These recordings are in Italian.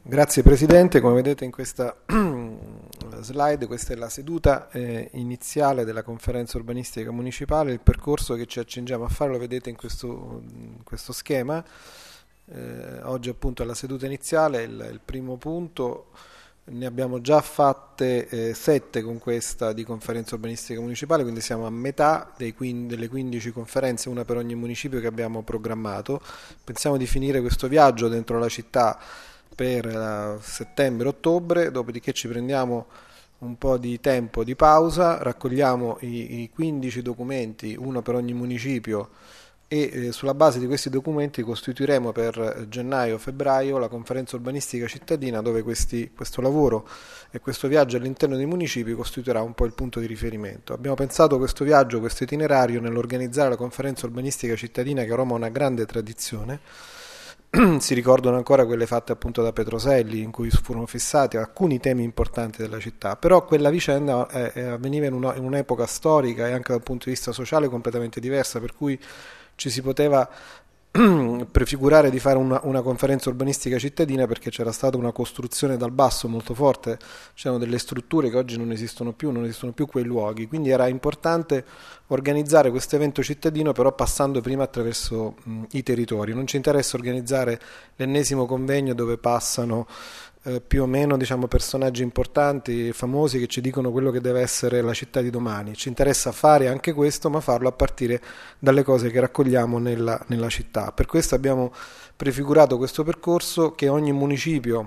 Grazie Presidente, come vedete in questa slide, questa è la seduta iniziale della conferenza urbanistica municipale. Il percorso che ci accingiamo a fare lo vedete in questo schema. Oggi appunto è la seduta iniziale, il primo punto. Ne abbiamo già fatte 7 con questa di conferenza urbanistica municipale, quindi siamo a metà delle 15 conferenze, una per ogni municipio che abbiamo programmato. Pensiamo di finire questo viaggio dentro la città per settembre-ottobre, dopodiché ci prendiamo un po' di tempo di pausa, raccogliamo i 15 documenti, uno per ogni municipio, e sulla base di questi documenti costituiremo per gennaio-febbraio la conferenza urbanistica cittadina, dove questo lavoro e questo viaggio all'interno dei municipi costituirà un po' il punto di riferimento. Abbiamo pensato questo viaggio, questo itinerario nell'organizzare la conferenza urbanistica cittadina, che a Roma ha una grande tradizione. Si ricordano ancora quelle fatte appunto da Petroselli, in cui furono fissati alcuni temi importanti della città, però quella vicenda avveniva in un'epoca storica e anche dal punto di vista sociale completamente diversa, per cui ci si poteva prefigurare di fare una conferenza urbanistica cittadina, perché c'era stata una costruzione dal basso molto forte, c'erano delle strutture che oggi non esistono più quei luoghi, quindi era importante organizzare questo evento cittadino, però passando prima attraverso i territori. Non ci interessa organizzare l'ennesimo convegno dove passano più o meno personaggi importanti, famosi, che ci dicono quello che deve essere la città di domani. Ci interessa fare anche questo, ma farlo a partire dalle cose che raccogliamo nella città. Per questo abbiamo prefigurato questo percorso che in ogni municipio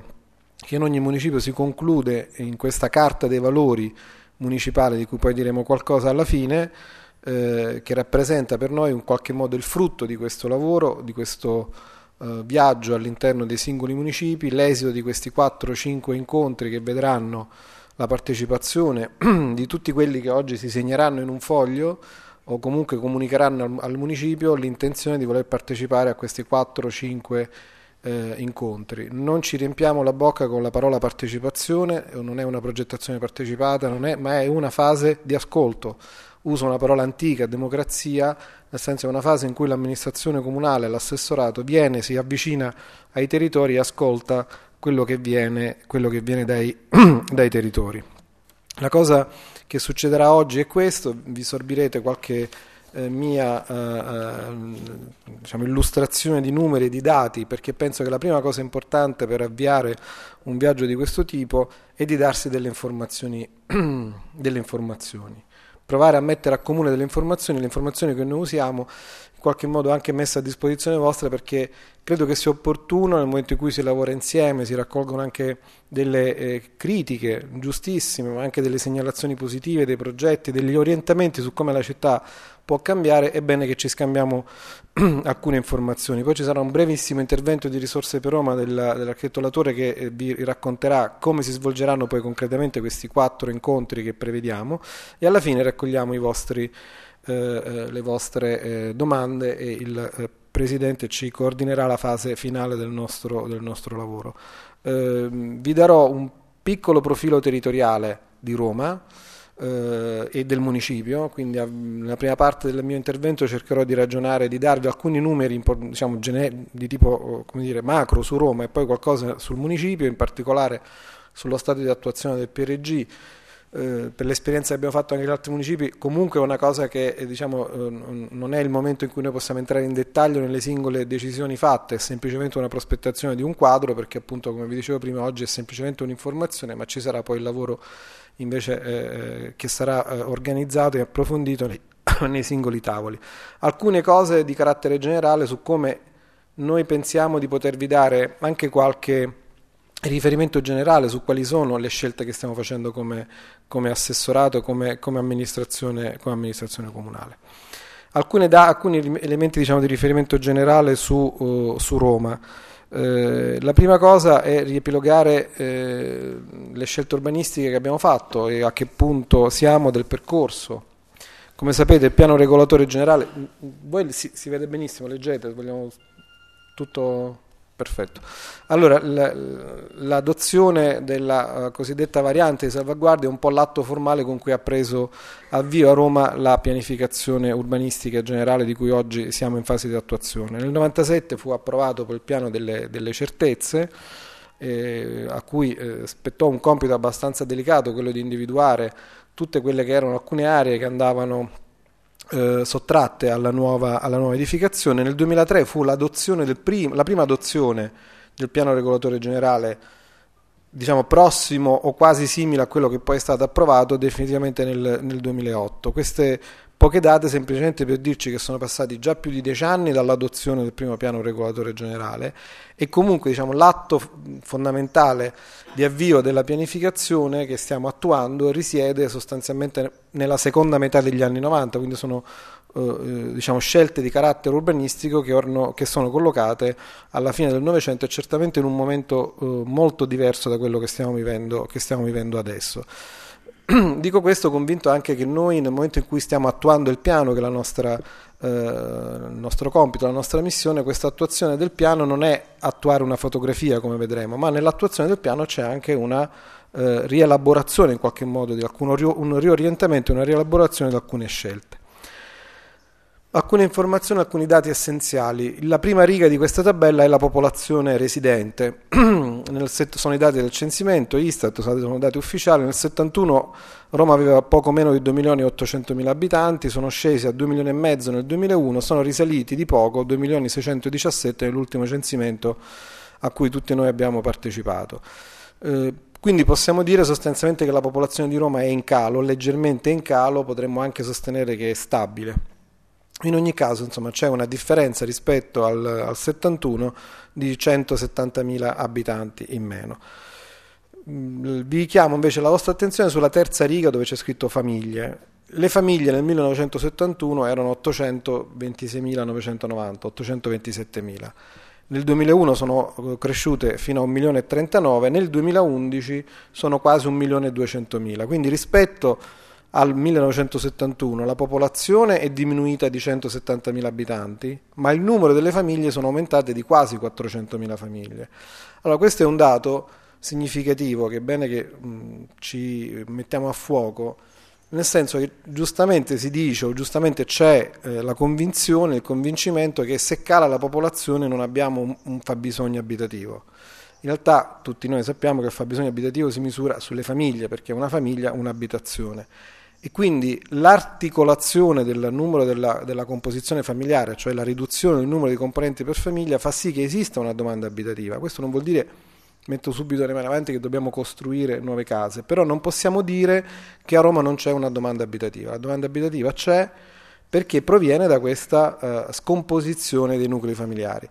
si conclude in questa carta dei valori municipale, di cui poi diremo qualcosa alla fine, che rappresenta per noi in qualche modo il frutto di questo lavoro, di questo viaggio all'interno dei singoli municipi, l'esito di questi 4-5 incontri che vedranno la partecipazione di tutti quelli che oggi si segneranno in un foglio o comunque comunicheranno al municipio l'intenzione di voler partecipare a questi 4-5 incontri. Non ci riempiamo la bocca con la parola partecipazione, non è una progettazione partecipata, ma è una fase di ascolto. Uso una parola antica, democrazia, nel senso è una fase in cui l'amministrazione comunale, l'assessorato si avvicina ai territori e ascolta quello che viene dai territori. La cosa che succederà oggi è questo: vi sorbirete qualche mia illustrazione di numeri e di dati, perché penso che la prima cosa importante per avviare un viaggio di questo tipo è di darsi delle informazioni. Provare a mettere a comune le informazioni che noi usiamo, in qualche modo anche messe a disposizione vostra, perché credo che sia opportuno, nel momento in cui si lavora insieme, si raccolgono anche delle critiche giustissime, ma anche delle segnalazioni positive, dei progetti, degli orientamenti su come la città può cambiare. È bene che ci scambiamo alcune informazioni. Poi ci sarà un brevissimo intervento di Risorse per Roma dell'architetto Latore, che vi racconterà come si svolgeranno poi concretamente questi 4 incontri che prevediamo, e alla fine raccogliamo le vostre domande e il Presidente ci coordinerà la fase finale del nostro lavoro. Vi darò un piccolo profilo territoriale di Roma e del municipio, quindi nella prima parte del mio intervento cercherò di ragionare, di darvi alcuni numeri di tipo macro su Roma, e poi qualcosa sul municipio, in particolare sullo stato di attuazione del PRG. Per l'esperienza che abbiamo fatto anche negli altri municipi, comunque è una cosa che non è il momento in cui noi possiamo entrare in dettaglio nelle singole decisioni fatte, è semplicemente una prospettazione di un quadro, perché appunto, come vi dicevo prima, oggi è semplicemente un'informazione, ma ci sarà poi il lavoro invece che sarà organizzato e approfondito nei singoli tavoli. Alcune cose di carattere generale su come noi pensiamo di potervi dare anche qualche riferimento generale su quali sono le scelte che stiamo facendo come assessorato, come amministrazione comunale. Alcuni elementi di riferimento generale su Roma. La prima cosa è riepilogare le scelte urbanistiche che abbiamo fatto e a che punto siamo del percorso. Come sapete, il piano regolatore generale, voi si vede benissimo, leggete, vogliamo tutto perfetto. Allora, l'adozione della cosiddetta variante di salvaguardia è un po' l'atto formale con cui ha preso avvio a Roma la pianificazione urbanistica generale, di cui oggi siamo in fase di attuazione. Nel 1997 fu approvato poi il piano delle certezze, a cui spettò un compito abbastanza delicato, quello di individuare tutte quelle che erano alcune aree che andavano sottratte alla nuova edificazione. Nel 2003 fu la prima adozione del piano regolatore generale, diciamo prossimo o quasi simile a quello che poi è stato approvato definitivamente nel 2008. Queste poche date semplicemente per dirci che sono passati già più di 10 anni dall'adozione del primo piano regolatore generale, e comunque diciamo, l'atto fondamentale di avvio della pianificazione che stiamo attuando risiede sostanzialmente nella seconda metà degli anni 90, quindi sono diciamo, scelte di carattere urbanistico che sono collocate alla fine del Novecento e certamente in un momento molto diverso da quello che stiamo vivendo adesso. Dico questo convinto anche che noi, nel momento in cui stiamo attuando il piano, che è il nostro compito, la nostra missione, questa attuazione del piano non è attuare una fotografia, come vedremo, ma nell'attuazione del piano c'è anche una rielaborazione in qualche modo un riorientamento, una rielaborazione di alcune scelte. Alcune informazioni, alcuni dati essenziali. La prima riga di questa tabella è la popolazione residente. Sono i dati del censimento, Istat, sono dati ufficiali. Nel 71 Roma aveva poco meno di 2.800.000 abitanti, sono scesi a 2,5 milioni nel 2001, sono risaliti di poco, 2.617.000 nell'ultimo censimento a cui tutti noi abbiamo partecipato. Quindi possiamo dire sostanzialmente che la popolazione di Roma è in calo, leggermente in calo, potremmo anche sostenere che è stabile. In ogni caso, insomma, c'è una differenza rispetto al 71 di 170.000 abitanti in meno. Vi richiamo invece la vostra attenzione sulla terza riga dove c'è scritto famiglie. Le famiglie nel 1971 erano 826.990, 827.000. Nel 2001 sono cresciute fino a 1.039.000, nel 2011 sono quasi 1.200.000. Quindi rispetto al 1971 la popolazione è diminuita di 170.000 abitanti, ma il numero delle famiglie sono aumentate di quasi 400.000 famiglie. Allora questo è un dato significativo che è bene che ci mettiamo a fuoco, nel senso che giustamente si dice o giustamente c'è la convinzione, il convincimento che se cala la popolazione non abbiamo un fabbisogno abitativo. In realtà tutti noi sappiamo che il fabbisogno abitativo si misura sulle famiglie, perché una famiglia è un'abitazione. E quindi l'articolazione del numero della composizione familiare, cioè la riduzione del numero di componenti per famiglia, fa sì che esista una domanda abitativa. Questo non vuol dire, metto subito le mani avanti, che dobbiamo costruire nuove case, però non possiamo dire che a Roma non c'è una domanda abitativa. La domanda abitativa c'è perché proviene da questa scomposizione dei nuclei familiari.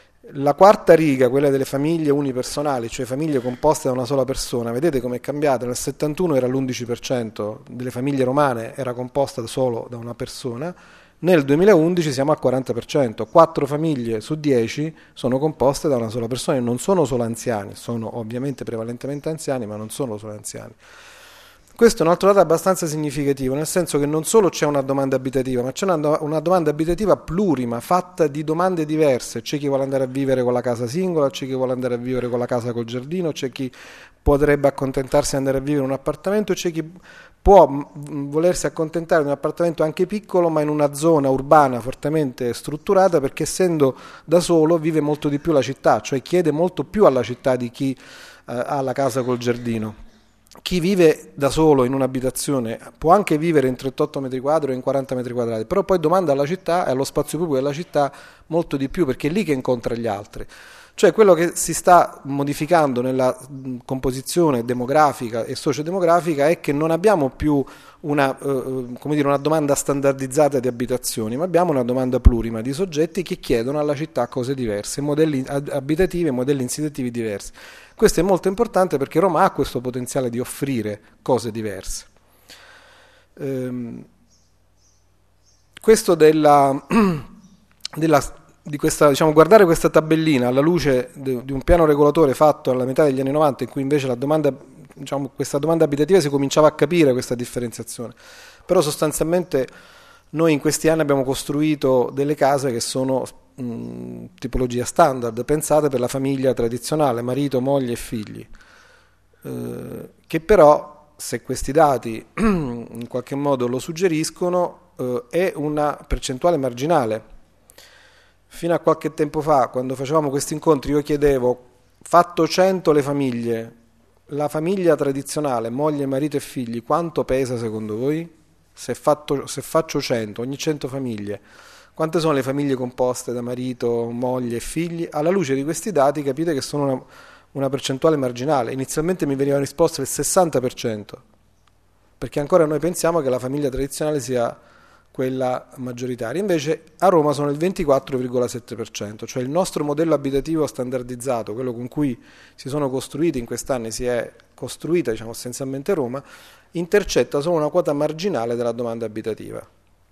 La quarta riga, quella delle famiglie unipersonali, cioè famiglie composte da una sola persona, vedete come è cambiata? Nel 71 era l'11% delle famiglie romane era composta solo da una persona, nel 2011 siamo al 40%, 4 famiglie su 10 sono composte da una sola persona e non sono solo anziani, sono ovviamente prevalentemente anziani, ma non sono solo anziani. Questo è un altro dato abbastanza significativo, nel senso che non solo c'è una domanda abitativa, ma c'è una domanda abitativa plurima, fatta di domande diverse. C'è chi vuole andare a vivere con la casa singola, c'è chi vuole andare a vivere con la casa col giardino, c'è chi potrebbe accontentarsi di andare a vivere in un appartamento, c'è chi può volersi accontentare di un appartamento anche piccolo, ma in una zona urbana fortemente strutturata, perché essendo da solo vive molto di più la città, cioè chiede molto più alla città di chi ha la casa col giardino. Chi vive da solo in un'abitazione può anche vivere in 38 metri quadri o in 40 metri quadrati, però poi domanda alla città e allo spazio pubblico della città molto di più, perché è lì che incontra gli altri. Cioè quello che si sta modificando nella composizione demografica e sociodemografica è che non abbiamo più una domanda standardizzata di abitazioni, ma abbiamo una domanda plurima di soggetti che chiedono alla città cose diverse, modelli abitativi e modelli insediativi diversi. Questo è molto importante perché Roma ha questo potenziale di offrire cose diverse. Questo guardare questa tabellina alla luce di un piano regolatore fatto alla metà degli anni 90, in cui invece questa domanda abitativa si cominciava a capire questa differenziazione. Però sostanzialmente noi in questi anni abbiamo costruito delle case che sono tipologia standard, pensate per la famiglia tradizionale, marito, moglie e figli, che però, se questi dati in qualche modo lo suggeriscono, è una percentuale marginale. Fino a qualche tempo fa, quando facevamo questi incontri, io chiedevo Fatto 100 le famiglie, la famiglia tradizionale, moglie, marito e figli, quanto pesa secondo voi? Se faccio 100, ogni 100 famiglie, quante sono le famiglie composte da marito, moglie e figli? Alla luce di questi dati capite che sono una percentuale marginale. Inizialmente mi veniva risposta il 60%, perché ancora noi pensiamo che la famiglia tradizionale sia quella maggioritaria. Invece a Roma sono il 24,7%, cioè il nostro modello abitativo standardizzato, quello con cui si sono costruiti in quest'anni, si è costruita diciamo, essenzialmente Roma, intercetta solo una quota marginale della domanda abitativa.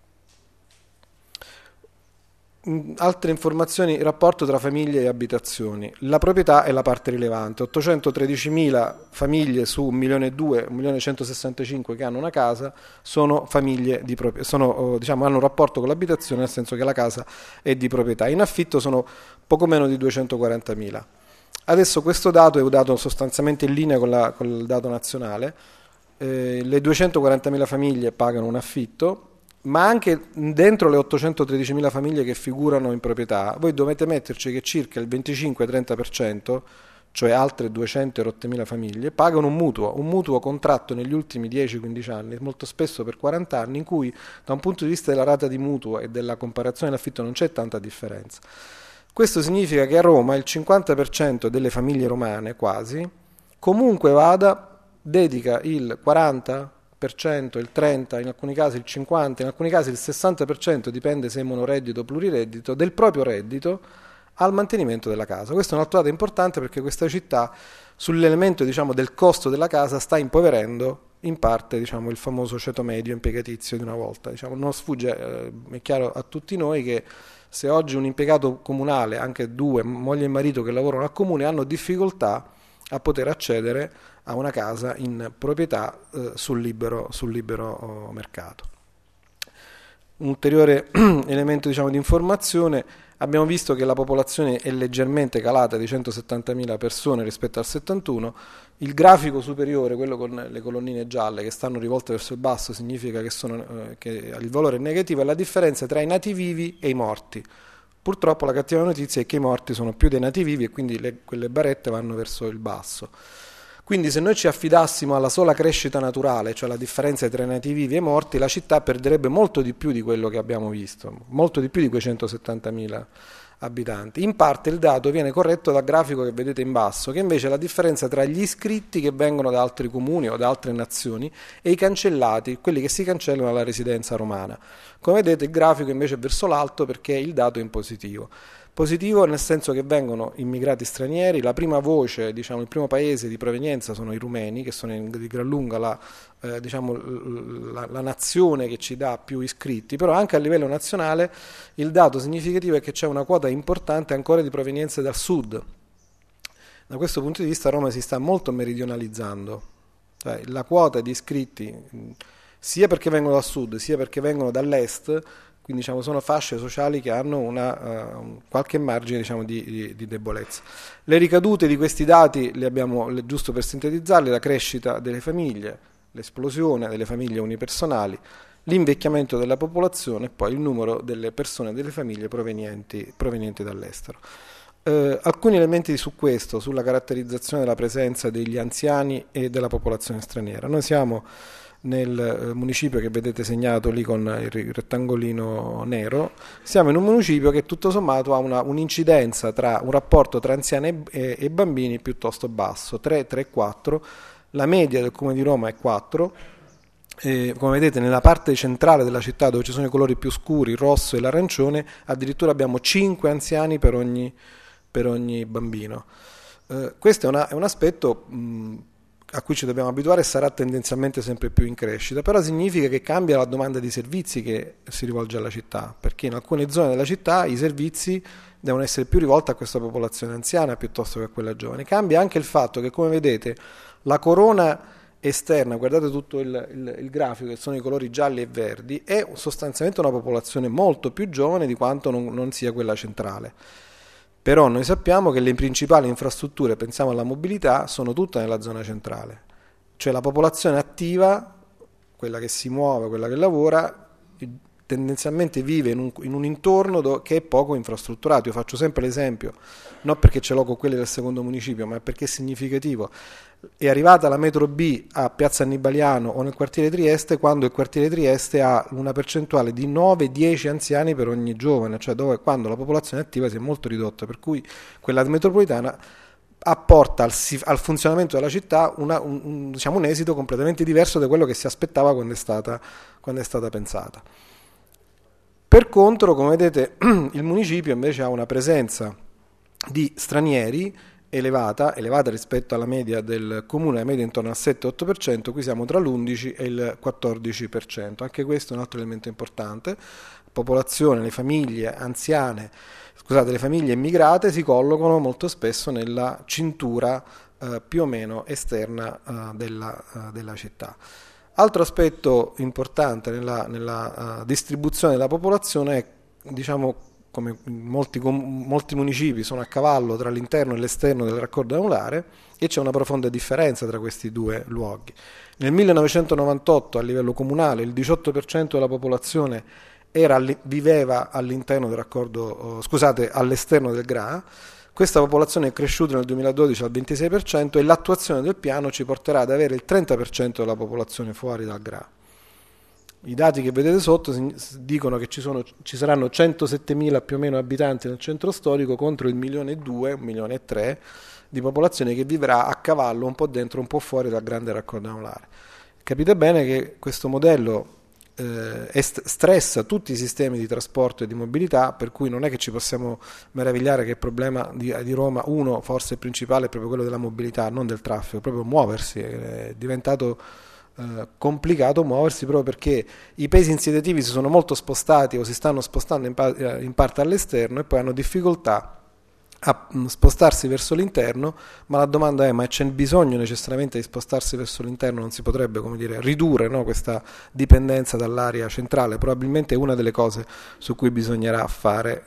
Altre informazioni, rapporto tra famiglie e abitazioni. La proprietà è la parte rilevante, 813.000 famiglie su 1.200.000, 1.165.000 che hanno una casa sono famiglie di diciamo, hanno un rapporto con l'abitazione, nel senso che la casa è di proprietà. In affitto sono poco meno di 240.000. Adesso questo dato è un dato sostanzialmente in linea con il dato nazionale. Le 240.000 famiglie pagano un affitto, ma anche dentro le 813.000 famiglie che figurano in proprietà, voi dovete metterci che circa il 25-30%, cioè altre 208.000 famiglie, pagano un mutuo contratto negli ultimi 10-15 anni, molto spesso per 40 anni, in cui da un punto di vista della rata di mutuo e della comparazione dell'affitto non c'è tanta differenza. Questo significa che a Roma il 50% delle famiglie romane, quasi, comunque vada, dedica il 40%, il 30%, in alcuni casi il 50%, in alcuni casi il 60%, dipende se è monoreddito o plurireddito, del proprio reddito al mantenimento della casa. Questo è un altro dato importante perché questa città sull'elemento diciamo, del costo della casa sta impoverendo in parte diciamo, il famoso ceto medio impiegatizio di una volta. Diciamo, non sfugge, è chiaro a tutti noi che se oggi un impiegato comunale, anche due, moglie e marito che lavorano al comune, hanno difficoltà a poter accedere a una casa in proprietà sul libero mercato. Un ulteriore elemento diciamo, di informazione, abbiamo visto che la popolazione è leggermente calata di 170.000 persone rispetto al 71, il grafico superiore, quello con le colonnine gialle che stanno rivolte verso il basso, significa che il valore è negativo, è la differenza tra i nati vivi e i morti. Purtroppo la cattiva notizia è che i morti sono più dei nati vivi e quindi quelle barrette vanno verso il basso. Quindi se noi ci affidassimo alla sola crescita naturale, cioè la differenza tra i nati vivi e i morti, la città perderebbe molto di più di quello che abbiamo visto, molto di più di quei 170.000 abitanti. In parte il dato viene corretto dal grafico che vedete in basso, che invece è la differenza tra gli iscritti che vengono da altri comuni o da altre nazioni e i cancellati, quelli che si cancellano alla residenza romana. Come vedete il grafico invece è verso l'alto perché il dato è in positivo. Positivo nel senso che vengono immigrati stranieri, la prima voce, diciamo, il primo paese di provenienza sono i rumeni, che sono di gran lunga la nazione che ci dà più iscritti, però anche a livello nazionale il dato significativo è che c'è una quota importante ancora di provenienze dal sud. Da questo punto di vista Roma si sta molto meridionalizzando, cioè, la quota di iscritti sia perché vengono dal sud sia perché vengono dall'est, quindi diciamo, sono fasce sociali che hanno qualche margine diciamo, di debolezza. Le ricadute di questi dati le abbiamo, giusto per sintetizzarli, la crescita delle famiglie, l'esplosione delle famiglie unipersonali, l'invecchiamento della popolazione e poi il numero delle persone e delle famiglie provenienti dall'estero. Alcuni elementi su questo, sulla caratterizzazione della presenza degli anziani e della popolazione straniera. Noi siamo nel municipio che vedete segnato lì con il rettangolino nero, siamo in un municipio che tutto sommato ha un'incidenza tra un rapporto tra anziani e bambini piuttosto basso, 3, 3, 4, la media del Comune di Roma è 4, come vedete nella parte centrale della città dove ci sono i colori più scuri, il rosso e l'arancione, addirittura abbiamo 5 anziani per ogni bambino. Questo è un aspetto a cui ci dobbiamo abituare e sarà tendenzialmente sempre più in crescita, però significa che cambia la domanda di servizi che si rivolge alla città, perché in alcune zone della città i servizi devono essere più rivolti a questa popolazione anziana piuttosto che a quella giovane. Cambia anche il fatto che, come vedete, la corona esterna, guardate tutto il grafico che sono i colori gialli e verdi, è sostanzialmente una popolazione molto più giovane di quanto non sia quella centrale. Però noi sappiamo che le principali infrastrutture, pensiamo alla mobilità, sono tutte nella zona centrale. Cioè la popolazione attiva, quella che si muove, quella che lavora, tendenzialmente vive in un intorno che è poco infrastrutturato. Io faccio sempre l'esempio, non perché ce l'ho con quelli del secondo municipio, ma perché è significativo. È arrivata la metro B a Piazza Annibaliano o nel quartiere Trieste, quando il quartiere Trieste ha una percentuale di 9-10 anziani per ogni giovane, cioè quando la popolazione attiva si è molto ridotta, per cui quella metropolitana apporta al funzionamento della città diciamo, un esito completamente diverso da quello che si aspettava quando è stata pensata. Per contro, come vedete, il municipio invece ha una presenza di stranieri elevata rispetto alla media del comune, la media intorno al 7-8%, qui siamo tra l'11 e il 14%. Anche questo è un altro elemento importante. La popolazione, le famiglie anziane, le famiglie immigrate si collocano molto spesso nella cintura più o meno esterna della città. Altro aspetto importante nella distribuzione della popolazione è, diciamo, come molti municipi sono a cavallo tra l'interno e l'esterno del raccordo anulare, e c'è una profonda differenza tra questi due luoghi. Nel 1998 a livello comunale il 18% della popolazione viveva all'interno del raccordo, all'esterno del GRA. Questa popolazione è cresciuta nel 2012 al 26% e l'attuazione del piano ci porterà ad avere il 30% della popolazione fuori dal GRA. I dati che vedete sotto dicono che ci saranno 107.000 più o meno abitanti nel centro storico contro il 1.200.000, 1.300.000 di popolazione che vivrà a cavallo un po' dentro, un po' fuori dal grande raccordo anulare. Capite bene che questo modello stressa tutti i sistemi di trasporto e di mobilità, per cui non è che ci possiamo meravigliare che il problema di Roma, uno forse il principale, è proprio quello della mobilità, non del traffico, proprio muoversi, è diventato complicato muoversi proprio perché i pesi insediativi si sono molto spostati o si stanno spostando in parte all'esterno e poi hanno difficoltà a spostarsi verso l'interno. Ma la domanda è: ma c'è bisogno necessariamente di spostarsi verso l'interno? Non si potrebbe, come dire, ridurre, no, questa dipendenza dall'area centrale? Probabilmente è una delle cose su cui bisognerà fare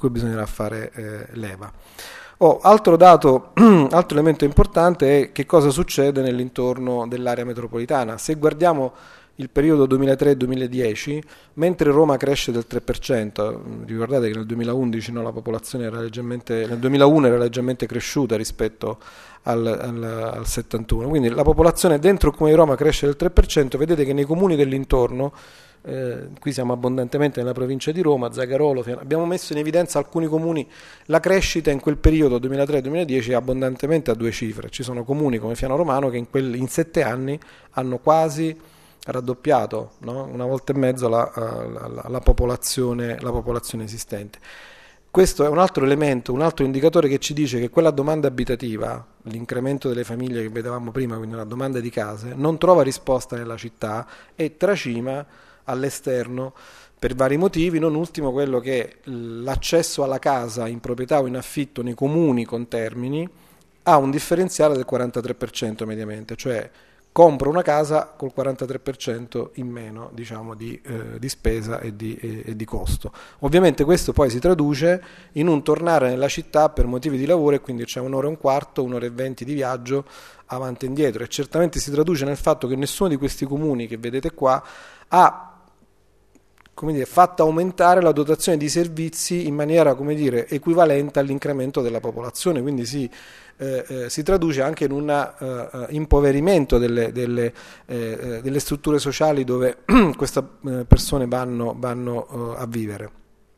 leva. Altro dato, altro elemento importante è che cosa succede nell'intorno dell'area metropolitana. Se guardiamo il periodo 2003-2010, mentre Roma cresce del 3%, ricordate che nel 2011 la popolazione era nel 2001 era leggermente cresciuta rispetto al 71, quindi la popolazione dentro il comune di Roma cresce del 3%, vedete che nei comuni dell'intorno, qui siamo abbondantemente nella provincia di Roma, Zagarolo, abbiamo messo in evidenza alcuni comuni, la crescita in quel periodo 2003-2010 è abbondantemente a due cifre. Ci sono comuni come Fiano Romano che in 7 anni hanno quasi raddoppiato, no? Una volta e mezzo la popolazione esistente. Questo è un altro elemento, un altro indicatore che ci dice che quella domanda abitativa, l'incremento delle famiglie che vedevamo prima, quindi una domanda di case, non trova risposta nella città e tracima all'esterno per vari motivi, non ultimo quello che l'accesso alla casa in proprietà o in affitto nei comuni con Termini ha un differenziale del 43% mediamente, cioè compro una casa col 43% in meno, diciamo, di spesa e di costo. Ovviamente questo poi si traduce in un tornare nella città per motivi di lavoro, e quindi c'è 1 ora e un quarto, 1 ora e 20 di viaggio avanti e indietro, e certamente si traduce nel fatto che nessuno di questi comuni che vedete qua ha, come dire, fatto aumentare la dotazione di servizi in maniera, come dire, equivalente all'incremento della popolazione, quindi si traduce anche in un impoverimento delle strutture sociali dove queste persone vanno a vivere.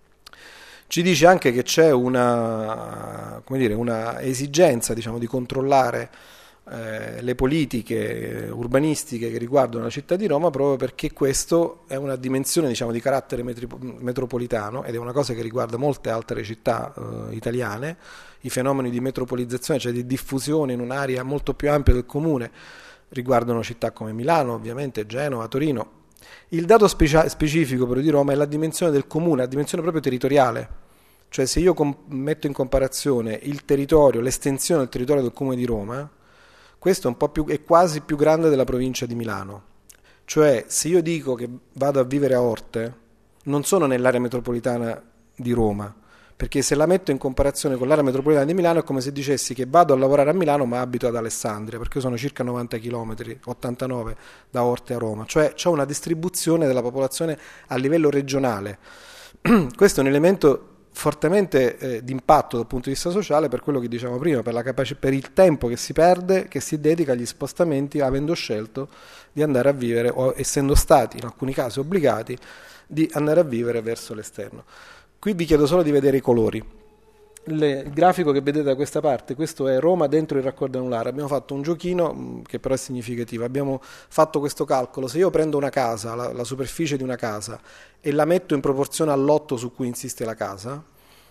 Ci dice anche che c'è una esigenza, diciamo, di controllare le politiche urbanistiche che riguardano la città di Roma, proprio perché questo è una dimensione, diciamo, di carattere metropolitano, ed è una cosa che riguarda molte altre città italiane. I fenomeni di metropolizzazione, cioè di diffusione in un'area molto più ampia del comune, riguardano città come Milano, ovviamente, Genova, Torino. Il dato specifico però di Roma è la dimensione del comune, la dimensione proprio territoriale. Cioè, se io metto in comparazione il territorio, l'estensione del territorio del comune di Roma, questo è quasi più grande della provincia di Milano. Cioè, se io dico che vado a vivere a Orte, non sono nell'area metropolitana di Roma, perché se la metto in comparazione con l'area metropolitana di Milano è come se dicessi che vado a lavorare a Milano ma abito ad Alessandria, perché sono circa 90 km, 89 da Orte a Roma, cioè c'è una distribuzione della popolazione a livello regionale. Questo è un elemento fortemente d'impatto dal punto di vista sociale, per quello che diciamo prima, per il tempo che si perde, che si dedica agli spostamenti, avendo scelto di andare a vivere, o essendo stati in alcuni casi obbligati di andare a vivere verso l'esterno. Qui vi chiedo solo di vedere i colori. Il grafico che vedete da questa parte, questo è Roma dentro il raccordo anulare. Abbiamo fatto un giochino che però è significativo. Abbiamo fatto questo calcolo: se io prendo una casa, la superficie di una casa, e la metto in proporzione al lotto su cui insiste la casa,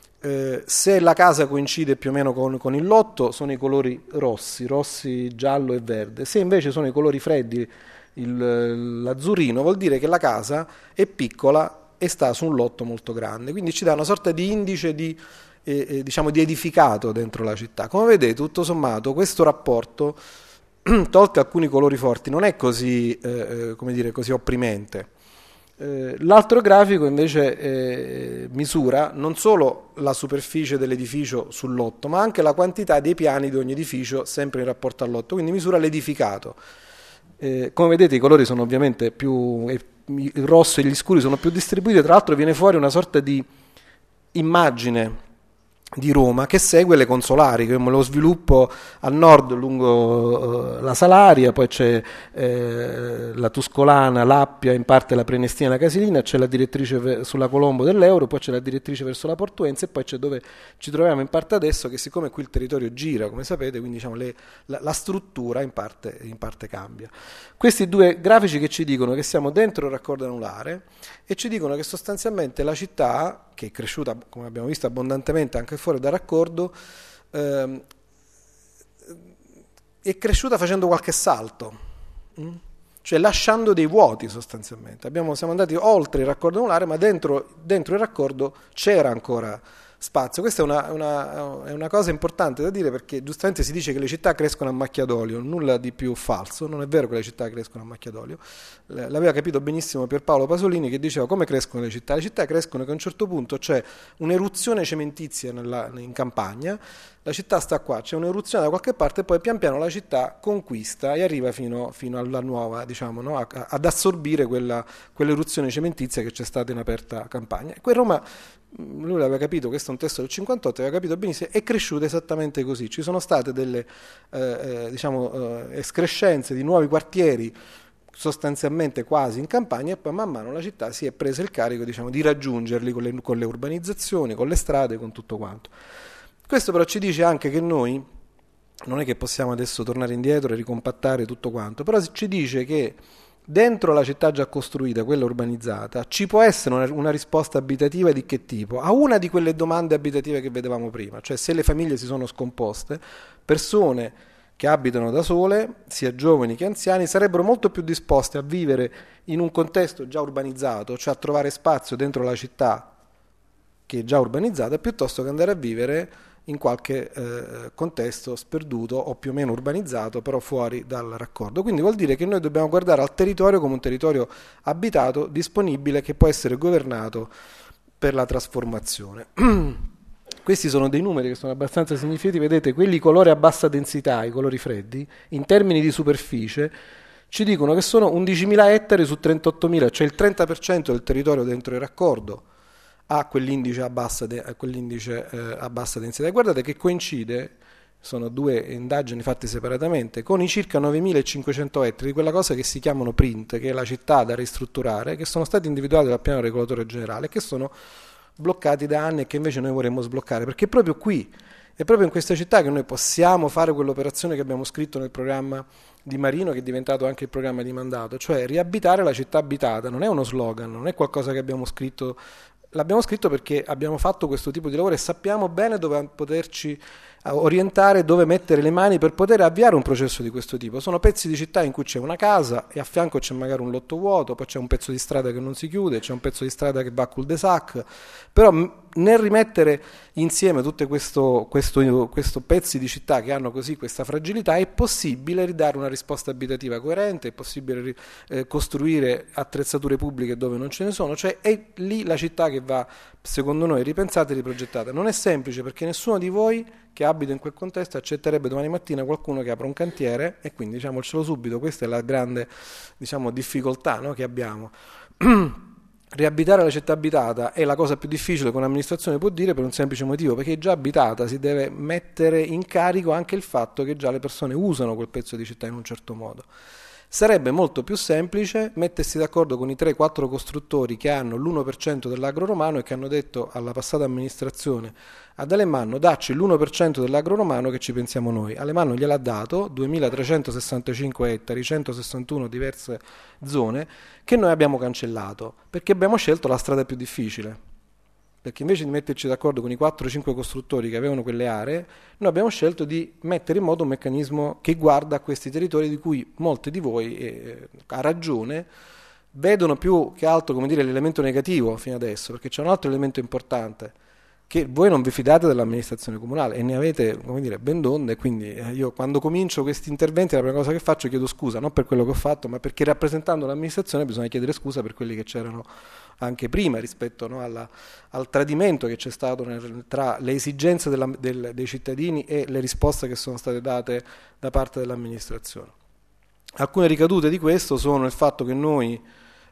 se la casa coincide più o meno con il lotto, sono i colori rossi, giallo e verde. Se invece sono i colori freddi, l'azzurrino, vuol dire che la casa è piccola e sta su un lotto molto grande, quindi ci dà una sorta di indice diciamo di edificato dentro la città. Come vedete, tutto sommato questo rapporto, tolti alcuni colori forti, non è così come dire, così opprimente. L'altro grafico invece misura non solo la superficie dell'edificio sul lotto, ma anche la quantità dei piani di ogni edificio sempre in rapporto al lotto, quindi misura l'edificato. Come vedete i colori sono ovviamente più, il rosso e gli scuri sono più distribuiti, tra l'altro viene fuori una sorta di immagine di Roma che segue le consolari, che lo sviluppo a nord lungo la Salaria, poi c'è la Tuscolana, l'Appia, in parte la Prenestina e la Casilina, c'è la direttrice sulla Colombo dell'Euro, poi c'è la direttrice verso la Portuense, e poi c'è dove ci troviamo in parte adesso, che siccome qui il territorio gira, come sapete, quindi diciamo la struttura in parte cambia. Questi due grafici che ci dicono che siamo dentro il raccordo anulare e ci dicono che sostanzialmente la città, che è cresciuta, come abbiamo visto, abbondantemente anche fuori dal raccordo, è cresciuta facendo qualche salto, cioè lasciando dei vuoti sostanzialmente. Siamo andati oltre il raccordo anulare, ma dentro il raccordo c'era ancora spazio. Questa è una cosa importante da dire, perché giustamente si dice che le città crescono a macchia d'olio, nulla di più falso, non è vero che le città crescono a macchia d'olio. L'aveva capito benissimo Pierpaolo Pasolini, che diceva: come crescono le città? Le città crescono che a un certo punto c'è un'eruzione cementizia in campagna, la città sta qua, c'è un'eruzione da qualche parte e poi pian piano la città conquista e arriva fino alla nuova, diciamo, no? ad assorbire quell'eruzione cementizia che c'è stata in aperta campagna. E qui Roma, lui l'aveva capito, questo è un testo del 58, aveva capito benissimo, è cresciuta esattamente così. Ci sono state delle escrescenze di nuovi quartieri sostanzialmente quasi in campagna, e poi man mano la città si è presa il carico, diciamo, di raggiungerli con le urbanizzazioni, con le strade, con tutto quanto. Questo però ci dice anche che noi non è che possiamo adesso tornare indietro e ricompattare tutto quanto, però ci dice che dentro la città già costruita, quella urbanizzata, ci può essere una risposta abitativa di che tipo? A una di quelle domande abitative che vedevamo prima, cioè se le famiglie si sono scomposte, persone che abitano da sole, sia giovani che anziani, sarebbero molto più disposte a vivere in un contesto già urbanizzato, cioè a trovare spazio dentro la città che è già urbanizzata, piuttosto che andare a vivere in qualche contesto sperduto o più o meno urbanizzato, però fuori dal raccordo. Quindi vuol dire che noi dobbiamo guardare al territorio come un territorio abitato, disponibile, che può essere governato per la trasformazione. Questi sono dei numeri che sono abbastanza significativi. Vedete, quelli colori a bassa densità, i colori freddi, in termini di superficie, ci dicono che sono 11.000 ettari su 38.000, cioè il 30% del territorio dentro il raccordo ha quell'indice a bassa densità. E guardate che coincide, sono due indagini fatte separatamente, con i circa 9.500 ettari di quella cosa che si chiamano print, che è la città da ristrutturare, che sono stati individuati dal piano regolatore generale, che sono bloccati da anni e che invece noi vorremmo sbloccare, perché è proprio qui, è proprio in questa città che noi possiamo fare quell'operazione che abbiamo scritto nel programma di Marino, che è diventato anche il programma di mandato, cioè riabitare la città abitata. Non è uno slogan, non è qualcosa che abbiamo scritto. L'abbiamo scritto perché abbiamo fatto questo tipo di lavoro e sappiamo bene dove poterci orientare dove mettere le mani per poter avviare un processo di questo tipo. Sono pezzi di città in cui c'è una casa e a fianco c'è magari un lotto vuoto, poi c'è un pezzo di strada che non si chiude, c'è un pezzo di strada che va a cul-de-sac, però nel rimettere insieme tutti questo pezzi di città che hanno così questa fragilità è possibile ridare una risposta abitativa coerente, è possibile costruire attrezzature pubbliche dove non ce ne sono, cioè è lì la città che va, secondo noi, ripensata e riprogettata. Non è semplice perché nessuno di voi che abita in quel contesto accetterebbe domani mattina qualcuno che apra un cantiere, e quindi diciamocelo subito, questa è la grande, diciamo, difficoltà, no, che abbiamo. Riabitare la città abitata è la cosa più difficile che un'amministrazione può dire, per un semplice motivo, perché già abitata si deve mettere in carico anche il fatto che già le persone usano quel pezzo di città in un certo modo. Sarebbe molto più semplice mettersi d'accordo con i 3-4 costruttori che hanno l'1% dell'agro romano e che hanno detto alla passata amministrazione: ad Alemanno dacci l'1% dell'agro romano che ci pensiamo noi. Alemanno gliel'ha dato, 2365 ettari, 161 diverse zone, che noi abbiamo cancellato, perché abbiamo scelto la strada più difficile. Perché invece di metterci d'accordo con i 4-5 costruttori che avevano quelle aree, noi abbiamo scelto di mettere in moto un meccanismo che guarda a questi territori di cui molti di voi, a ragione, vedono più che altro, come dire, l'elemento negativo fino adesso, perché c'è un altro elemento importante, che voi non vi fidate dell'amministrazione comunale e ne avete, come dire, ben donde, quindi io quando comincio questi interventi la prima cosa che faccio è chiedo scusa, non per quello che ho fatto, ma perché rappresentando l'amministrazione bisogna chiedere scusa per quelli che c'erano anche prima rispetto, no, al tradimento che c'è stato tra le esigenze dei cittadini e le risposte che sono state date da parte dell'amministrazione. Alcune ricadute di questo sono il fatto che noi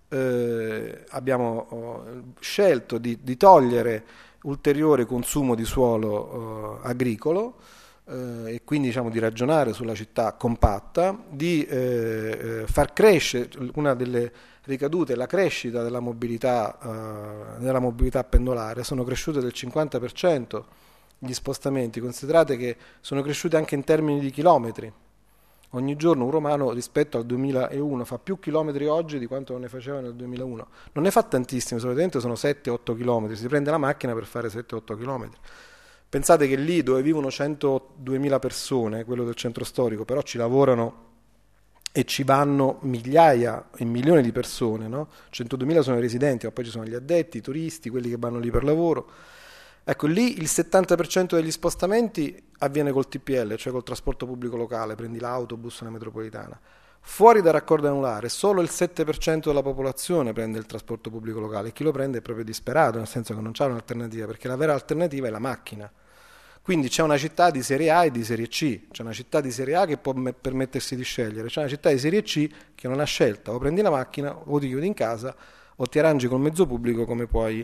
abbiamo scelto di togliere ulteriore consumo di suolo agricolo e quindi, diciamo, di ragionare sulla città compatta, di far crescere. Una delle ricadute è la crescita della mobilità pendolare. Sono cresciute del 50% gli spostamenti, considerate che sono cresciute anche in termini di chilometri. Ogni giorno un romano rispetto al 2001 fa più chilometri oggi di quanto non ne faceva nel 2001. Non ne fa tantissimi, solitamente sono 7-8 chilometri, si prende la macchina per fare 7-8 chilometri. Pensate che lì dove vivono 102.000 persone, quello del centro storico, però ci lavorano e ci vanno migliaia e milioni di persone, no? 102.000 sono i residenti, ma poi ci sono gli addetti, i turisti, quelli che vanno lì per lavoro. Ecco, lì il 70% degli spostamenti avviene col TPL, cioè col trasporto pubblico locale, prendi l'autobus, la metropolitana. Fuori da raccordo anulare, solo il 7% della popolazione prende il trasporto pubblico locale, e chi lo prende è proprio disperato, nel senso che non c'è un'alternativa, perché la vera alternativa è la macchina. Quindi c'è una città di serie A e di serie C, c'è una città di serie A che può permettersi di scegliere, c'è una città di serie C che non ha scelta, o prendi la macchina o ti chiudi in casa o ti arrangi col mezzo pubblico come puoi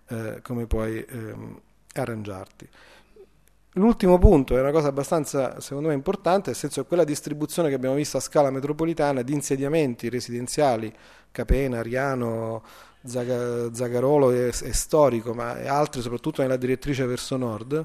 arrangiarti. L'ultimo punto è una cosa abbastanza, secondo me, importante, nel senso che quella distribuzione che abbiamo visto a scala metropolitana di insediamenti residenziali, Capena, Ariano, Zagarolo e Storico, ma altri soprattutto nella direttrice verso nord,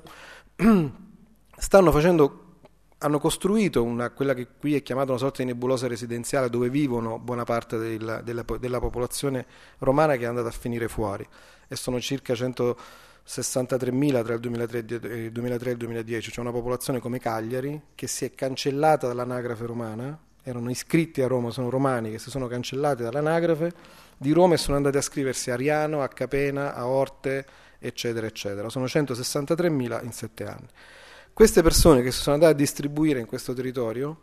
hanno costruito quella che qui è chiamata una sorta di nebulosa residenziale dove vivono buona parte della popolazione romana che è andata a finire fuori, e sono circa 163.000 tra il 2003 e il 2010, cioè una popolazione come Cagliari che si è cancellata dall'anagrafe romana, erano iscritti a Roma, sono romani che si sono cancellati dall'anagrafe di Roma e sono andati a scriversi a Ariano, a Capena, a Orte, eccetera, eccetera. Sono 163.000 in 7 anni. Queste persone che si sono andate a distribuire in questo territorio,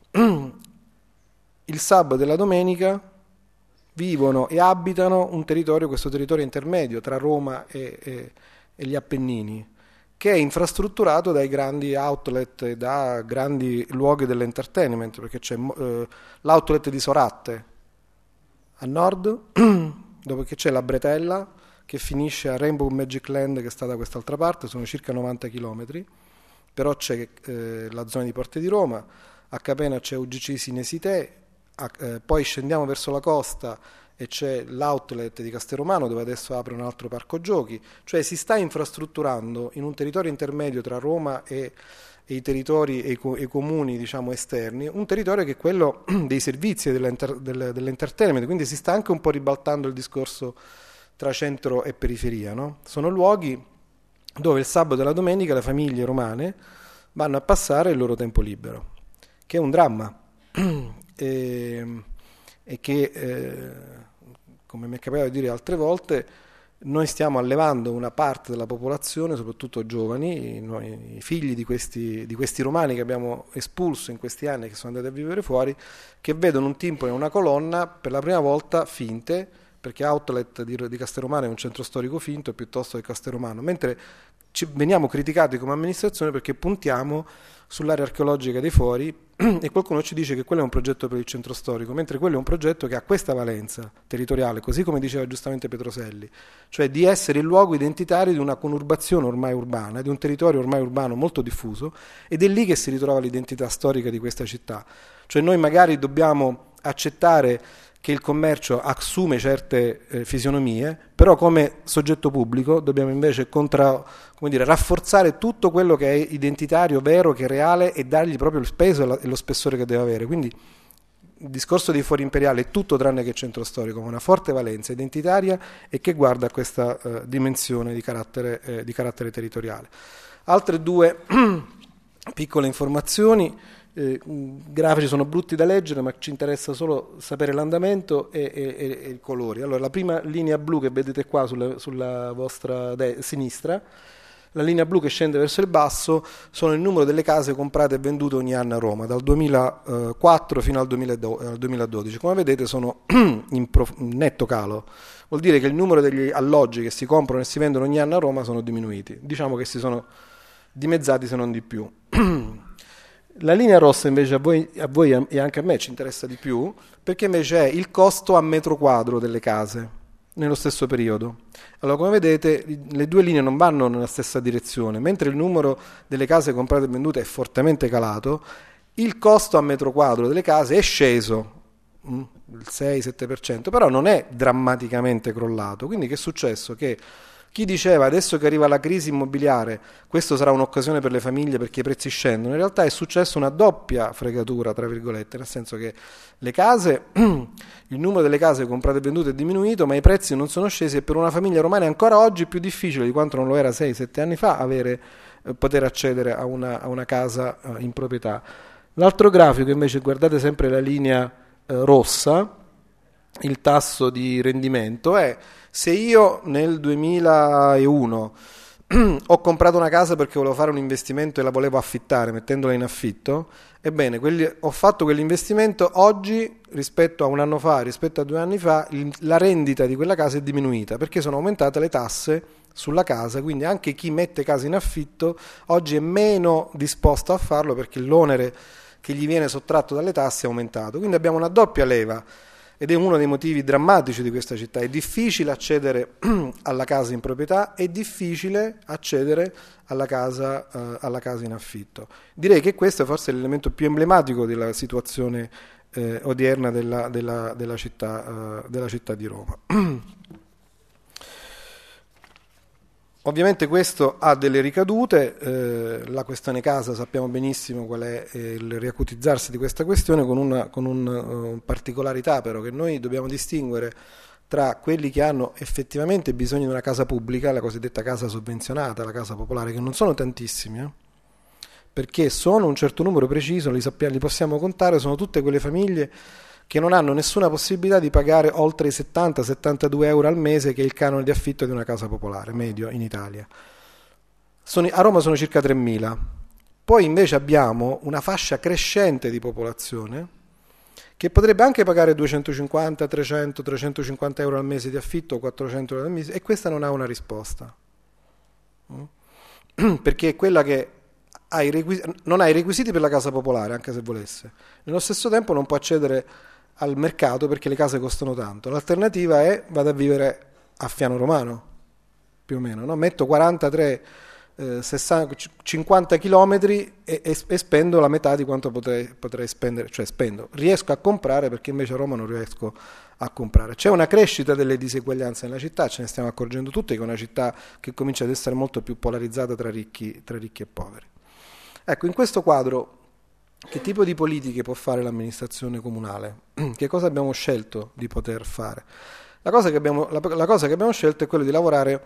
il sabato e la domenica vivono e abitano questo territorio intermedio tra Roma e gli Appennini, che è infrastrutturato dai grandi outlet e da grandi luoghi dell'entertainment, perché c'è l'outlet di Soratte a nord, dopo che c'è la Bretella che finisce a Rainbow Magic Land, che sta da quest'altra parte, sono circa 90 km, però c'è la zona di Porte di Roma, a Capena c'è UGC Sinesité, poi scendiamo verso la costa e c'è l'outlet di Castelromano dove adesso apre un altro parco giochi, cioè si sta infrastrutturando in un territorio intermedio tra Roma e i territori e i comuni, diciamo, esterni, un territorio che è quello dei servizi e dell'entertainment, quindi si sta anche un po' ribaltando il discorso tra centro e periferia, no? Sono luoghi dove il sabato e la domenica le famiglie romane vanno a passare il loro tempo libero, che è un dramma e che, come mi è capitato di dire altre volte, noi stiamo allevando una parte della popolazione, soprattutto giovani, i figli di questi romani che abbiamo espulso in questi anni, che sono andati a vivere fuori, che vedono un timpano e una colonna per la prima volta finte, perché Outlet di Castelromano è un centro storico finto piuttosto che Castelromano, mentre veniamo criticati come amministrazione perché puntiamo sull'area archeologica dei Fori e qualcuno ci dice che quello è un progetto per il centro storico, mentre quello è un progetto che ha questa valenza territoriale, così come diceva giustamente Petroselli, cioè di essere il luogo identitario di una conurbazione ormai urbana, di un territorio ormai urbano molto diffuso, ed è lì che si ritrova l'identità storica di questa città. Cioè noi magari dobbiamo accettare che il commercio assume certe fisionomie, però come soggetto pubblico dobbiamo invece rafforzare tutto quello che è identitario, vero, che è reale, e dargli proprio il peso e lo spessore che deve avere. Quindi il discorso dei Fori Imperiali è tutto tranne che centro storico, con una forte valenza identitaria e che guarda a questa dimensione di carattere territoriale. Altre due piccole informazioni. Grafici sono brutti da leggere, ma ci interessa solo sapere l'andamento e i colori. Allora, la prima linea blu che vedete qua sulla vostra sinistra, la linea blu che scende verso il basso, sono il numero delle case comprate e vendute ogni anno a Roma, dal 2004 fino al 2012. Come vedete sono in netto calo. Vuol dire che il numero degli alloggi che si comprano e si vendono ogni anno a Roma sono diminuiti. Diciamo che si sono dimezzati, se non di più. La linea rossa invece a voi e anche a me ci interessa di più, perché invece è il costo a metro quadro delle case nello stesso periodo. Allora, come vedete, le due linee non vanno nella stessa direzione. Mentre il numero delle case comprate e vendute è fortemente calato, il costo a metro quadro delle case è sceso il 6-7%, però non è drammaticamente crollato. Quindi che è successo? Che chi diceva adesso che arriva la crisi immobiliare, questo sarà un'occasione per le famiglie perché i prezzi scendono, in realtà è successa una doppia fregatura, tra virgolette, nel senso che le case, il numero delle case comprate e vendute è diminuito, ma i prezzi non sono scesi, e per una famiglia romana è ancora oggi più difficile di quanto non lo era 6-7 anni fa poter accedere a una casa in proprietà. L'altro grafico invece, guardate sempre la linea rossa, il tasso di rendimento è: se io nel 2001 ho comprato una casa perché volevo fare un investimento e la volevo affittare mettendola in affitto, ebbene ho fatto quell'investimento, oggi rispetto a un anno fa, rispetto a 2 anni fa, la rendita di quella casa è diminuita perché sono aumentate le tasse sulla casa, quindi anche chi mette casa in affitto oggi è meno disposto a farlo perché l'onere che gli viene sottratto dalle tasse è aumentato. Quindi abbiamo una doppia leva. Ed è uno dei motivi drammatici di questa città. È difficile accedere alla casa in proprietà, è difficile accedere alla casa in affitto. Direi che questo è forse l'elemento più emblematico della situazione odierna della città di Roma. Ovviamente questo ha delle ricadute, la questione casa sappiamo benissimo qual è il riacutizzarsi di questa questione, con una particolarità però, che noi dobbiamo distinguere tra quelli che hanno effettivamente bisogno di una casa pubblica, la cosiddetta casa sovvenzionata, la casa popolare, che non sono tantissimi, perché sono un certo numero preciso, li possiamo contare, sono tutte quelle famiglie che non hanno nessuna possibilità di pagare oltre i 70-72 euro al mese, che è il canone di affitto di una casa popolare medio in Italia. A Roma sono circa 3.000. Poi invece abbiamo una fascia crescente di popolazione che potrebbe anche pagare 250, 300, 350 euro al mese di affitto o 400 euro al mese, e questa non ha una risposta. Perché è quella che non ha i requisiti per la casa popolare, anche se volesse. Nello stesso tempo non può accedere al mercato perché le case costano tanto. L'alternativa è: vado a vivere a Fiano Romano, più o meno, no? Metto 43, 60, 50 chilometri e spendo la metà di quanto potrei spendere, cioè riesco a comprare, perché invece a Roma non riesco a comprare. C'è una crescita delle diseguaglianze nella città, ce ne stiamo accorgendo tutti, che è una città che comincia ad essere molto più polarizzata tra ricchi e poveri. Ecco, in questo quadro, che tipo di politiche può fare l'amministrazione comunale? Che cosa abbiamo scelto di poter fare? La cosa che abbiamo scelto è quello di lavorare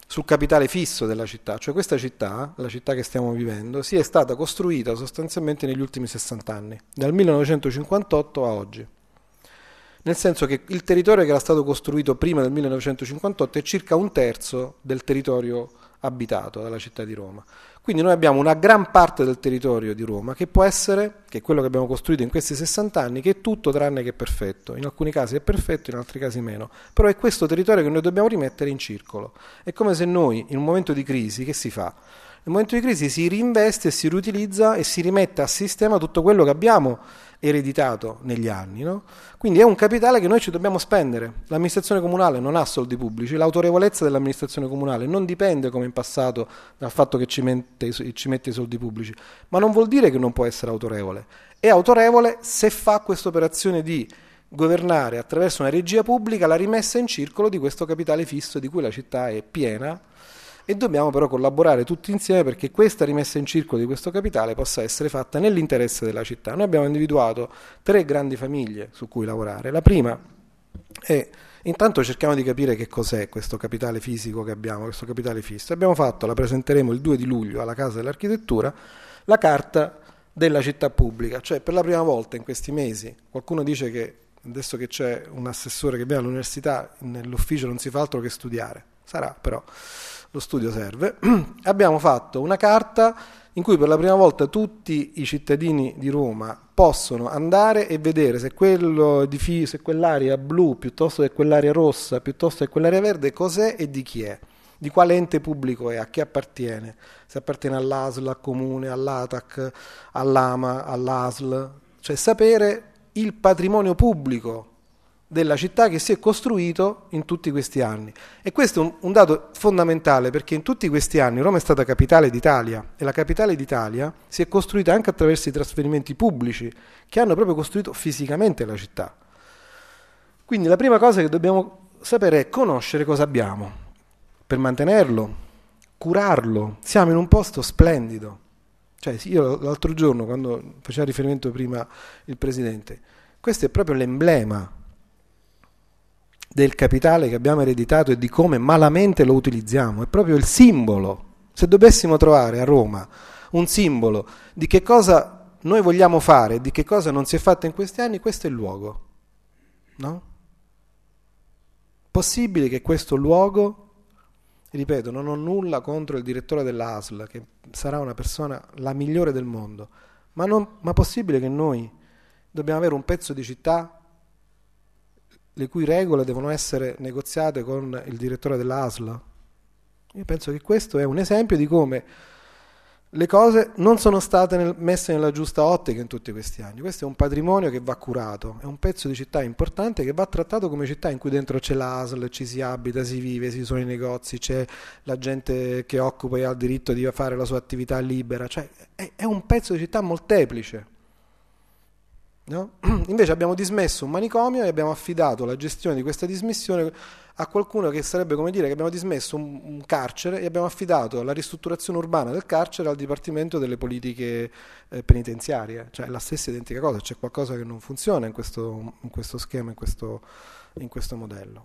sul capitale fisso della città, cioè questa città, la città che stiamo vivendo, è stata costruita sostanzialmente negli ultimi 60 anni, dal 1958 a oggi. Nel senso che il territorio che era stato costruito prima del 1958 è circa un terzo del territorio abitato dalla città di Roma. Quindi noi abbiamo una gran parte del territorio di Roma che può essere, che è quello che abbiamo costruito in questi 60 anni, che è tutto tranne che perfetto. In alcuni casi è perfetto, in altri casi meno. Però è questo territorio che noi dobbiamo rimettere in circolo. È come se noi, in un momento di crisi, che si fa? Nel momento di crisi si reinveste, si riutilizza e si rimette a sistema tutto quello che abbiamo ereditato negli anni, no? Quindi è un capitale che noi ci dobbiamo spendere. L'amministrazione comunale non ha soldi pubblici, l'autorevolezza dell'amministrazione comunale non dipende come in passato dal fatto che ci mette i soldi pubblici, ma non vuol dire che non può essere autorevole. È autorevole se fa questa operazione di governare attraverso una regia pubblica la rimessa in circolo di questo capitale fisso di cui la città è piena. E dobbiamo però collaborare tutti insieme perché questa rimessa in circolo di questo capitale possa essere fatta nell'interesse della città. Noi abbiamo individuato 3 grandi famiglie su cui lavorare. La prima è, intanto cerchiamo di capire che cos'è questo capitale fisico che abbiamo, questo capitale fisso. Abbiamo fatto, la presenteremo il 2 di luglio alla Casa dell'Architettura, la carta della città pubblica. Cioè per la prima volta in questi mesi, qualcuno dice che adesso che c'è un assessore che viene all'università, nell'ufficio non si fa altro che studiare. Sarà però... lo studio serve, abbiamo fatto una carta in cui per la prima volta tutti i cittadini di Roma possono andare e vedere se se quell'area blu piuttosto che quell'area rossa, piuttosto che quell'area verde, cos'è e di chi è, di quale ente pubblico è, a chi appartiene, se appartiene all'ASL, al Comune, all'ATAC, all'AMA, all'ASL, cioè sapere il patrimonio pubblico della città che si è costruito in tutti questi anni. E questo è un dato fondamentale perché in tutti questi anni Roma è stata capitale d'Italia e la capitale d'Italia si è costruita anche attraverso i trasferimenti pubblici che hanno proprio costruito fisicamente la città. Quindi la prima cosa che dobbiamo sapere è conoscere cosa abbiamo per mantenerlo, curarlo. Siamo in un posto splendido. Cioè, io l'altro giorno, quando faceva riferimento prima il Presidente, questo è proprio l'emblema del capitale che abbiamo ereditato e di come malamente lo utilizziamo, è proprio il simbolo. Se dovessimo trovare a Roma un simbolo di che cosa noi vogliamo fare, di che cosa non si è fatto in questi anni, questo è il luogo, no? Possibile che questo luogo, ripeto, non ho nulla contro il direttore dell'ASL, che sarà una persona la migliore del mondo, ma possibile che noi dobbiamo avere un pezzo di città le cui regole devono essere negoziate con il direttore dell'ASL? Io penso che questo è un esempio di come le cose non sono state messe nella giusta ottica in tutti questi anni. Questo è un patrimonio che va curato, è un pezzo di città importante che va trattato come città in cui dentro c'è l'ASL, ci si abita, si vive, ci sono i negozi, c'è la gente che occupa e ha il diritto di fare la sua attività libera, cioè è un pezzo di città molteplice. No? Invece abbiamo dismesso un manicomio e abbiamo affidato la gestione di questa dismissione a qualcuno che sarebbe come dire che abbiamo dismesso un carcere e abbiamo affidato la ristrutturazione urbana del carcere al Dipartimento delle Politiche Penitenziarie, cioè è la stessa identica cosa, c'è qualcosa che non funziona in questo schema, in questo modello.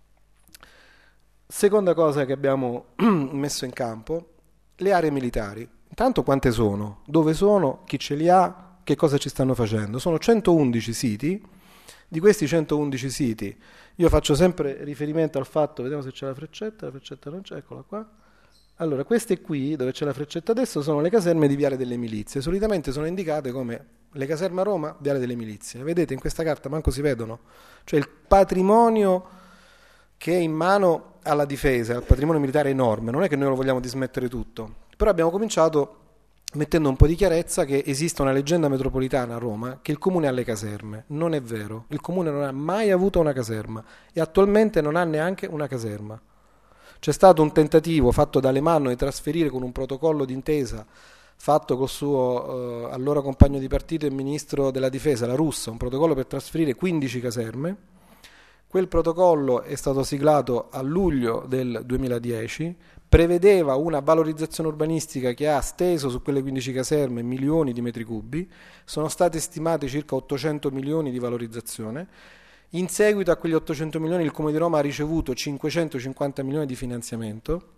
Seconda cosa che abbiamo messo in campo, le aree militari. Intanto quante sono? Dove sono? Chi ce li ha? Che cosa ci stanno facendo? Sono 111 siti, di questi 111 siti io faccio sempre riferimento al fatto, vediamo se c'è la freccetta non c'è, eccola qua. Allora, queste qui, dove c'è la freccetta adesso, sono le caserme di Viale delle Milizie, solitamente sono indicate come le caserme a Roma, Viale delle Milizie. Vedete in questa carta, manco si vedono, cioè il patrimonio che è in mano alla difesa, il patrimonio militare è enorme, non è che noi lo vogliamo dismettere tutto, però abbiamo cominciato mettendo un po' di chiarezza che esiste una leggenda metropolitana a Roma che il comune ha le caserme. Non è vero, il comune non ha mai avuto una caserma e attualmente non ha neanche una caserma. C'è stato un tentativo fatto da Alemanno di trasferire con un protocollo d'intesa fatto col suo allora compagno di partito e ministro della difesa, la Russa, un protocollo per trasferire 15 caserme. Quel protocollo è stato siglato a luglio del 2010, prevedeva una valorizzazione urbanistica che ha steso su quelle 15 caserme milioni di metri cubi, sono state stimate circa 800 milioni di valorizzazione. In seguito a quegli 800 milioni il Comune di Roma ha ricevuto 550 milioni di finanziamento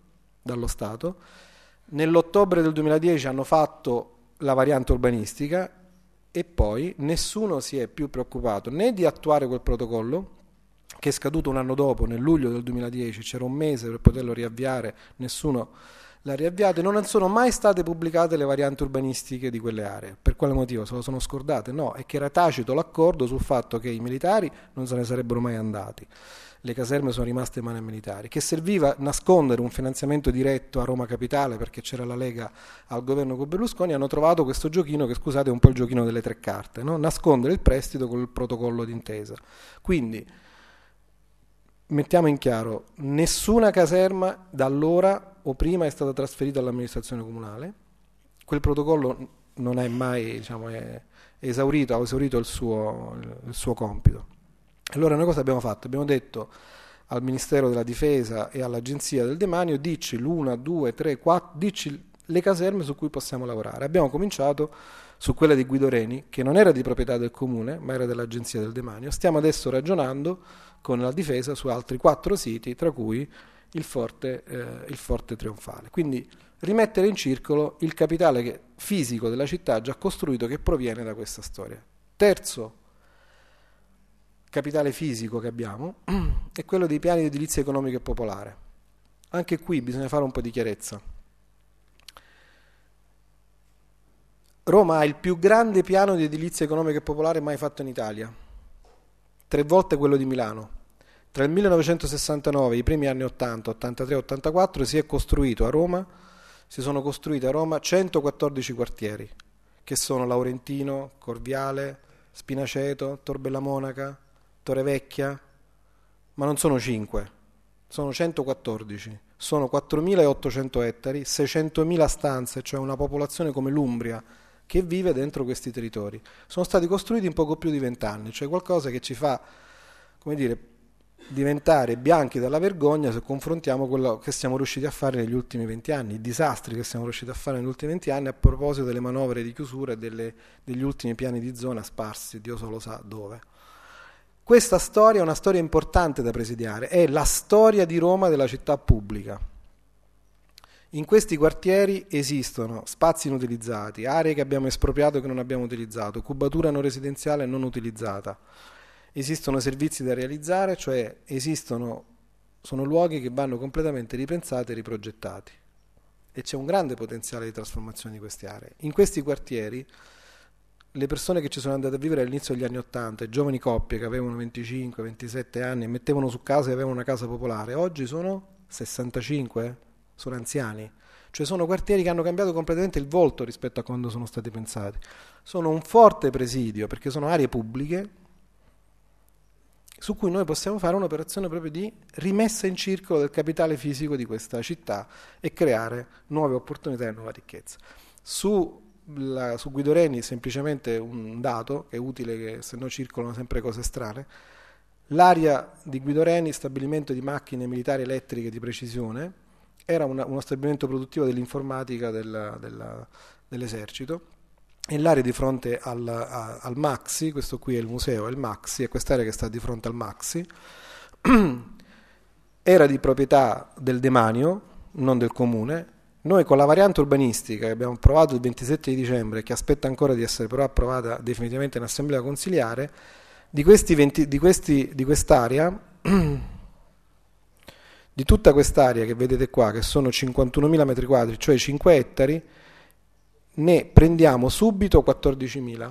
dallo Stato. Nell'ottobre del 2010 hanno fatto la variante urbanistica e poi nessuno si è più preoccupato né di attuare quel protocollo, che è scaduto un anno dopo, nel luglio del 2010, c'era un mese per poterlo riavviare, nessuno l'ha riavviato, e non sono mai state pubblicate le varianti urbanistiche di quelle aree. Per quale motivo? Se lo sono scordate? No, è che era tacito l'accordo sul fatto che i militari non se ne sarebbero mai andati. Le caserme sono rimaste in mano ai militari, che serviva a nascondere un finanziamento diretto a Roma Capitale perché c'era la Lega al governo con Berlusconi. Hanno trovato questo giochino che, scusate, è un po' il giochino delle tre carte, no? Nascondere il prestito con il protocollo d'intesa. Quindi mettiamo in chiaro, nessuna caserma da allora o prima è stata trasferita all'amministrazione comunale. Quel protocollo non è mai, diciamo, è esaurito, ha esaurito il suo compito. Allora noi cosa abbiamo fatto? Abbiamo detto al Ministero della Difesa e all'Agenzia del Demanio: dici l'1, 2, 3, 4, dici le caserme su cui possiamo lavorare. Abbiamo cominciato su quella di Guido Reni, che non era di proprietà del Comune, ma era dell'Agenzia del Demanio. Stiamo adesso ragionando con la Difesa su altri 4 siti, tra cui il Forte Trionfale. Quindi rimettere in circolo il capitale fisico della città già costruito, che proviene da questa storia. Terzo capitale fisico che abbiamo è quello dei piani di edilizia economica e popolare. Anche qui bisogna fare un po' di chiarezza. Roma ha il più grande piano di edilizia economica e popolare mai fatto in Italia, 3 volte quello di Milano. Tra il 1969 e i primi anni 80, 83, 84 si sono costruiti a Roma 114 quartieri, che sono Laurentino, Corviale, Spinaceto, Tor Bella Monaca, Torrevecchia, ma non sono 5, sono 114, sono 4.800 ettari, 600.000 stanze, cioè una popolazione come l'Umbria che vive dentro questi territori. Sono stati costruiti in poco più di 20 anni, cioè qualcosa che ci fa, come dire, diventare bianchi dalla vergogna se confrontiamo quello che siamo riusciti a fare negli ultimi 20 anni, i disastri che siamo riusciti a fare negli ultimi 20 anni a proposito delle manovre di chiusura e degli ultimi piani di zona sparsi, Dio solo sa dove. Questa storia è una storia importante da presidiare, è la storia di Roma della città pubblica. In questi quartieri esistono spazi inutilizzati, aree che abbiamo espropriato e che non abbiamo utilizzato, cubatura non residenziale non utilizzata. Esistono servizi da realizzare, cioè sono luoghi che vanno completamente ripensati e riprogettati. E c'è un grande potenziale di trasformazione di queste aree. In questi quartieri le persone che ci sono andate a vivere all'inizio degli anni 80, giovani coppie che avevano 25, 27 anni e mettevano su casa e avevano una casa popolare, oggi sono 65, sono anziani. Cioè sono quartieri che hanno cambiato completamente il volto rispetto a quando sono stati pensati. Sono un forte presidio perché sono aree pubbliche su cui noi possiamo fare un'operazione proprio di rimessa in circolo del capitale fisico di questa città e creare nuove opportunità e nuova ricchezza. Su Guido Reni semplicemente un dato che è utile, che se no circolano sempre cose strane. L'area di Guido Reni, stabilimento di macchine militari elettriche di precisione, era uno stabilimento produttivo dell'informatica dell'esercito, e l'area di fronte al Maxi, questo qui è il museo, è il Maxi, e quest'area che sta di fronte al Maxi era di proprietà del Demanio, non del Comune. Noi con la variante urbanistica che abbiamo approvato il 27 di dicembre, che aspetta ancora di essere però approvata definitivamente in assemblea consiliare, di quest'area, di tutta quest'area che vedete qua, che sono 51.000 metri quadri, cioè 5 ettari, ne prendiamo subito 14.000.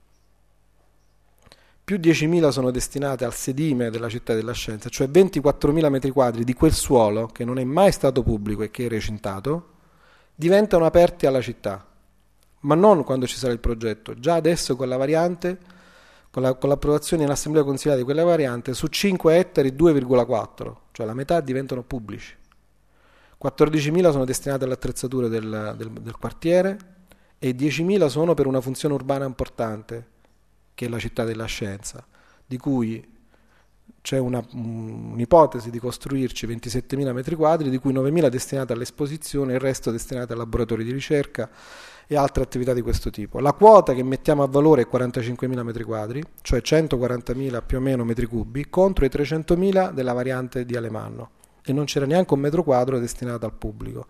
Più 10.000 sono destinate al sedime della città della scienza, cioè 24.000 metri quadri di quel suolo che non è mai stato pubblico e che è recintato, diventano aperti alla città, ma non quando ci sarà il progetto, già adesso con la variante, con l'approvazione in assemblea consigliare di quella variante, su 5 ettari 2,4, cioè la metà diventano pubblici. 14.000 sono destinate alle attrezzature del quartiere e 10.000 sono per una funzione urbana importante, che è la città della scienza, di cui c'è un'ipotesi di costruirci 27.000 metri quadri, di cui 9.000 destinati all'esposizione e il resto destinati ai laboratori di ricerca e altre attività di questo tipo. La quota che mettiamo a valore è 45.000 metri quadri, cioè 140.000 più o meno metri cubi, contro i 300.000 della variante di Alemanno. e non c'era neanche un metro quadro destinato al pubblico.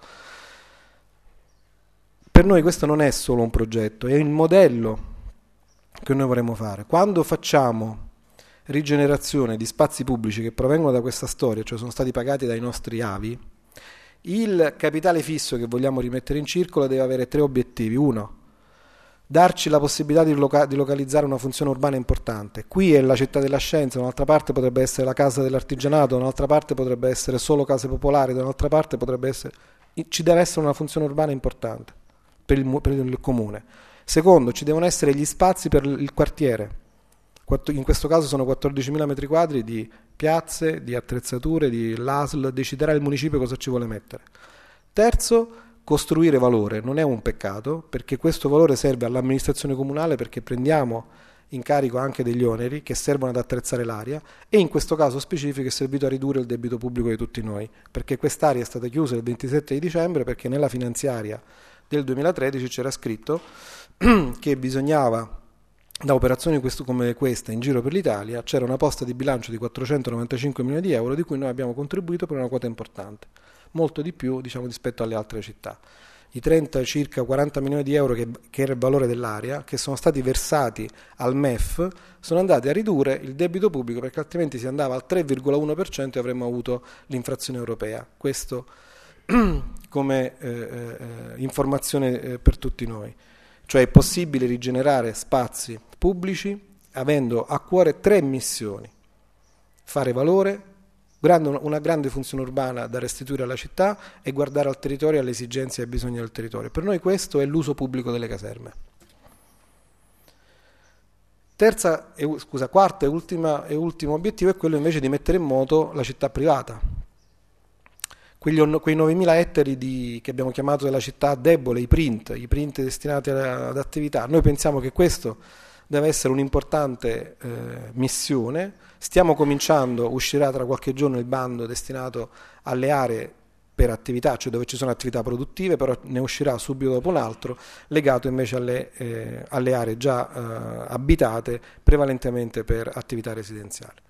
Per noi questo non è solo un progetto, è il modello che noi vorremmo fare. Quando facciamo rigenerazione di spazi pubblici che provengono da questa storia, cioè sono stati pagati dai nostri avi, il capitale fisso che vogliamo rimettere in circolo deve avere 3 obiettivi. Uno, darci la possibilità di localizzare una funzione urbana importante. Qui è la città della scienza, da un'altra parte potrebbe essere la casa dell'artigianato, da un'altra parte potrebbe essere solo case popolari, da un'altra parte potrebbe essere... Ci deve essere una funzione urbana importante per il comune. Secondo, ci devono essere gli spazi per il quartiere. In questo caso sono 14.000 metri quadri di piazze, di attrezzature, di l'ASL, deciderà il municipio cosa ci vuole mettere. Terzo, costruire valore. Non è un peccato, perché questo valore serve all'amministrazione comunale, perché prendiamo in carico anche degli oneri che servono ad attrezzare l'area, e in questo caso specifico è servito a ridurre il debito pubblico di tutti noi, perché quest'area è stata chiusa il 27 di dicembre perché nella finanziaria del 2013 c'era scritto che bisognava, da operazioni come questa in giro per l'Italia, c'era una posta di bilancio di 495 milioni di euro di cui noi abbiamo contribuito per una quota importante, molto di più rispetto alle altre città. I 30, circa 40 milioni di euro che era il valore dell'area, che sono stati versati al MEF, sono andati a ridurre il debito pubblico, perché altrimenti si andava al 3,1% e avremmo avuto l'infrazione europea. Questo come informazione per tutti noi. Cioè è possibile rigenerare spazi pubblici avendo a cuore 3 missioni: fare valore, una grande funzione urbana da restituire alla città e guardare al territorio, alle esigenze e ai bisogni del territorio. Per noi questo è l'uso pubblico delle caserme. Quarto e ultimo obiettivo è quello invece di mettere in moto la città privata. Quei 9.000 ettari che abbiamo chiamato della città debole, i print destinati ad attività. Noi pensiamo che questo deve essere un'importante missione. Stiamo cominciando, uscirà tra qualche giorno il bando destinato alle aree per attività, cioè dove ci sono attività produttive, però ne uscirà subito dopo un altro, legato invece alle aree già abitate, prevalentemente per attività residenziali.